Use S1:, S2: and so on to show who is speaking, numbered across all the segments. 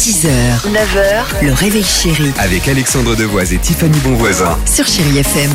S1: 6h, 9h, le réveil chéri
S2: Avec Alexandre Devoise et Tiffany Bonvoisin.
S1: sur Chéri FM.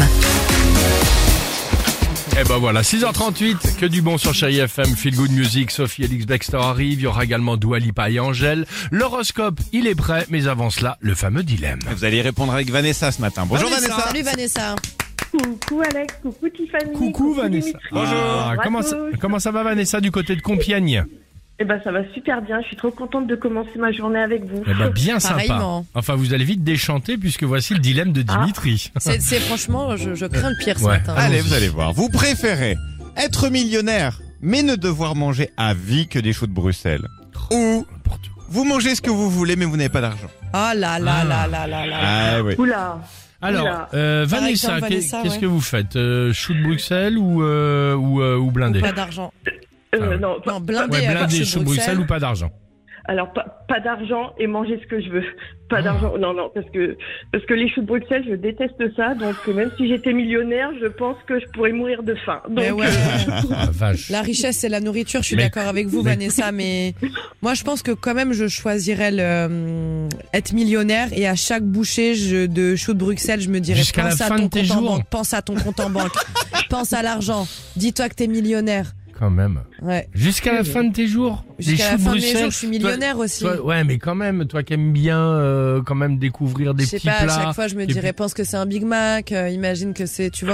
S3: Et ben voilà, 6h38, que du bon sur Chéri FM, Feel Good Music, Sophie Elix Bextor arrive, il y aura également Dua Lipa et Angèle. L'horoscope, il est prêt, mais avant cela, le fameux dilemme.
S4: Vous allez répondre avec Vanessa ce matin. Bonjour Vanessa.
S5: Salut Vanessa.
S6: Coucou Alex, coucou Tiffany.
S3: Coucou Vanessa.
S6: Dimitri.
S3: Ah, comment ça va Vanessa du côté de Compiègne?
S6: Eh ben ça va super bien, je suis trop contente de commencer ma journée avec vous.
S3: Eh ben bien sympa.
S5: Pareillement.
S3: Enfin, vous allez vite déchanter puisque voici le dilemme de Dimitri.
S5: C'est franchement, je crains le pire ce
S3: Ouais.
S5: matin.
S4: Allez, vous allez voir. Vous préférez être millionnaire, mais ne devoir manger à vie que des choux de Bruxelles, ou vous mangez ce que vous voulez, mais vous n'avez pas d'argent.
S5: Oh là là là là là là.
S4: Ah oui.
S6: Oula.
S3: Alors,
S6: Oula.
S3: Vanessa,
S5: exemple, Vanessa,
S3: qu'est-ce
S5: ouais.
S3: que vous faites? Chou de Bruxelles ou blindé?
S5: Pas d'argent.
S3: ouais.
S6: Non,
S5: Non, blindé,
S3: Ouais, blindé,
S5: chez
S3: chou de Bruxelles ou pas d'argent?
S6: alors pas d'argent et manger ce que je veux. Pas d'argent, non, parce que les choux de Bruxelles, je déteste ça, donc même si j'étais millionnaire, je pense que je pourrais mourir de faim. Donc,
S5: Mais ouais.
S3: Ah, vache.
S5: La richesse, c'est la nourriture. Je suis
S3: Mais-
S5: d'accord avec vous, Vanessa, mais moi, je pense que quand même, je choisirais être millionnaire et à chaque bouchée de choux de Bruxelles, je me dirais
S3: Jusqu'à la
S5: pense à
S3: fin
S5: ton
S3: de tes
S5: compte en
S3: jours.
S5: banque, pense à ton compte en banque, pense à l'argent. Dis-toi que t'es millionnaire.
S3: Quand même.
S5: Ouais.
S3: Jusqu'à la fin de tes jours?
S5: Jusqu'à la
S3: choux de
S5: fin de mes
S3: Bruxelles.
S5: jours, je suis millionnaire aussi.
S3: Ouais, mais quand même, toi qui aimes bien quand même découvrir des
S5: Je sais
S3: petits
S5: pas,
S3: plats.
S5: à chaque fois, je me
S3: et
S5: dirais,
S3: puis-
S5: pense que c'est un Big Mac, imagine que c'est, tu vois.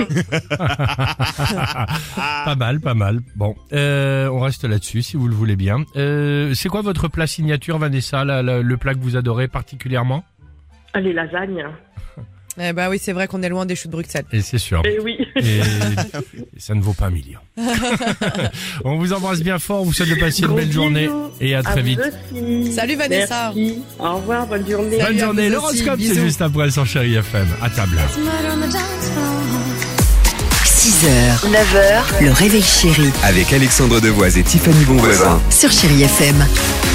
S3: Pas mal. Bon, on reste là-dessus si vous le voulez bien. C'est quoi votre plat signature, Vanessa, le plat que vous adorez particulièrement?
S6: les lasagnes.
S5: Eh bah oui, c'est vrai qu'on est loin des choux de Bruxelles.
S3: Et c'est sûr.
S6: Eh oui.
S3: Et ça ne vaut pas un million. On vous embrasse bien fort, on vous souhaite de passer une
S6: Gros
S3: belle journée
S6: bisous.
S3: et à très
S6: vous
S3: vite.
S6: aussi.
S5: Salut, Vanessa.
S6: Merci. Au revoir, bonne journée.
S3: Bonne
S5: Salut à
S3: journée.
S5: vous
S3: L'horoscope,
S5: aussi,
S3: c'est
S5: bisous.
S3: juste après sur Chéri FM. À table.
S1: 6h, 9h, le réveil chéri
S2: Avec Alexandre Devoise et Tiffany Bonvoisin.
S1: sur Chéri FM.